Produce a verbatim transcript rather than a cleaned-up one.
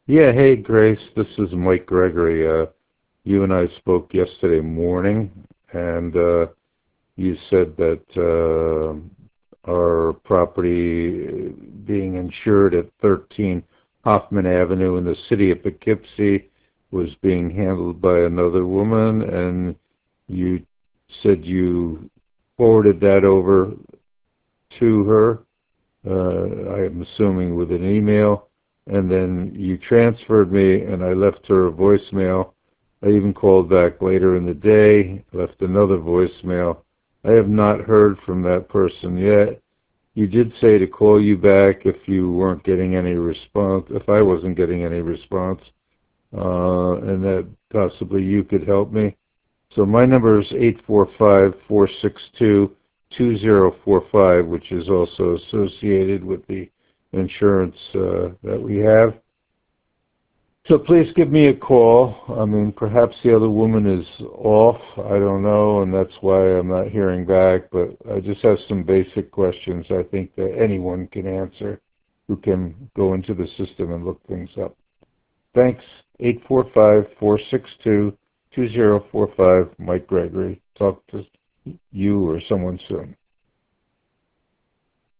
Yeah, hey Grace, this is Mike Gregory. Uh, you and I spoke yesterday morning, and uh, you said that uh, our property being insured at thirteen Hoffman Avenue in the city of Poughkeepsie was being handled by another woman, and you said you forwarded that over to her, uh, I am assuming with an email, and then you transferred me, and I left her a voicemail. I even called back later in the day, left another voicemail. I have not heard from that person yet. You did say to call you back if you weren't getting any response, if I wasn't getting any response, uh, and that possibly you could help me. So my number is eight four five, four six two, two zero four five, which is also associated with the insurance uh, that we have. So please give me a call. I mean, perhaps the other woman is off. I don't know, and that's why I'm not hearing back. But I just have some basic questions I think that anyone can answer who can go into the system and look things up. Thanks. eight four five, four six two, two zero four five, Mike Gregory. Talk to you or someone soon.